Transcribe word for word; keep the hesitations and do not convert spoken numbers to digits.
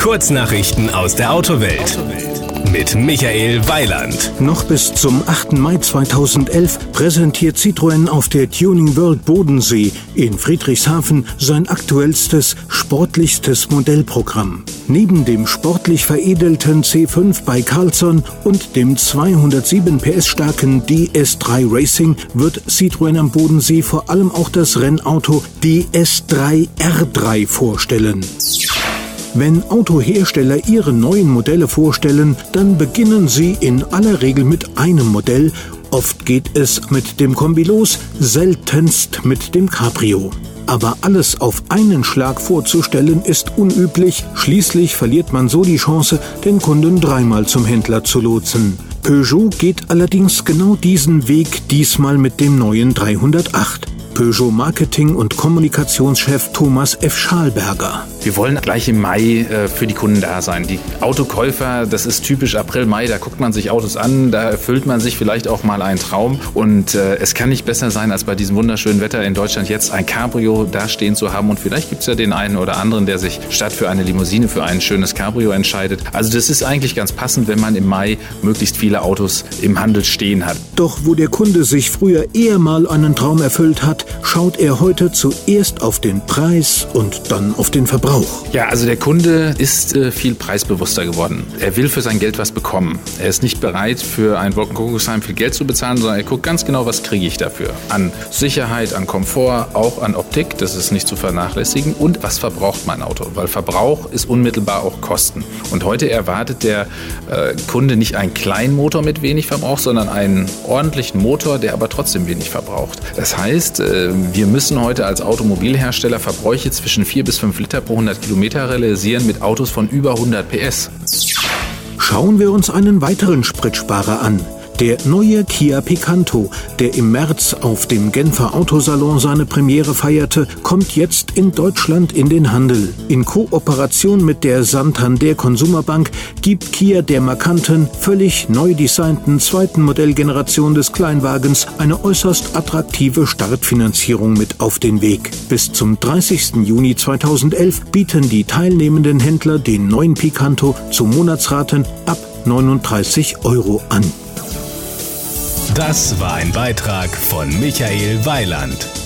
Kurznachrichten aus der Autowelt mit Michael Weiland. Noch bis zum achten Mai zweitausendelf präsentiert Citroën auf der Tuning World Bodensee in Friedrichshafen sein aktuellstes, sportlichstes Modellprogramm. Neben dem sportlich veredelten C fünf bei Carlsson und dem zweihundertsieben P S starken D S drei Racing wird Citroën am Bodensee vor allem auch das Rennauto D S drei R drei vorstellen. Wenn Autohersteller ihre neuen Modelle vorstellen, dann beginnen sie in aller Regel mit einem Modell. Oft geht es mit dem Kombi los, seltenst mit dem Cabrio. Aber alles auf einen Schlag vorzustellen ist unüblich. Schließlich verliert man so die Chance, den Kunden dreimal zum Händler zu lotsen. Peugeot geht allerdings genau diesen Weg diesmal mit dem neuen dreihundertacht. Peugeot Marketing- und Kommunikationschef Thomas F. Schalberger. Wir wollen gleich im Mai äh, für die Kunden da sein. Die Autokäufer, das ist typisch April, Mai, da guckt man sich Autos an, da erfüllt man sich vielleicht auch mal einen Traum. Und äh, es kann nicht besser sein, als bei diesem wunderschönen Wetter in Deutschland jetzt ein Cabrio da stehen zu haben. Und vielleicht gibt es ja den einen oder anderen, der sich statt für eine Limousine für ein schönes Cabrio entscheidet. Also das ist eigentlich ganz passend, wenn man im Mai möglichst viele Autos im Handel stehen hat. Doch wo der Kunde sich früher eher mal einen Traum erfüllt hat, schaut er heute zuerst auf den Preis und dann auf den Verbrauch. Ja, also der Kunde ist äh, viel preisbewusster geworden. Er will für sein Geld was bekommen. Er ist nicht bereit, für ein Wolkenkuckucksheim viel Geld zu bezahlen, sondern er guckt ganz genau, was kriege ich dafür. An Sicherheit, an Komfort, auch an Optik, das ist nicht zu vernachlässigen. Und was verbraucht mein Auto? Weil Verbrauch ist unmittelbar auch Kosten. Und heute erwartet der äh, Kunde nicht einen kleinen Motor mit wenig Verbrauch, sondern einen ordentlichen Motor, der aber trotzdem wenig verbraucht. Das heißt, äh, wir müssen heute als Automobilhersteller Verbräuche zwischen vier bis fünf Liter pro hundert Kilometer realisieren mit Autos von über hundert P S. Schauen wir uns einen weiteren Spritsparer an. Der neue Kia Picanto, der im März auf dem Genfer Autosalon seine Premiere feierte, kommt jetzt in Deutschland in den Handel. In Kooperation mit der Santander Consumer Bank gibt Kia der markanten, völlig neu designten zweiten Modellgeneration des Kleinwagens eine äußerst attraktive Startfinanzierung mit auf den Weg. Bis zum dreißigsten Juni zweitausendelf bieten die teilnehmenden Händler den neuen Picanto zu Monatsraten ab neununddreißig Euro an. Das war ein Beitrag von Michael Weiland.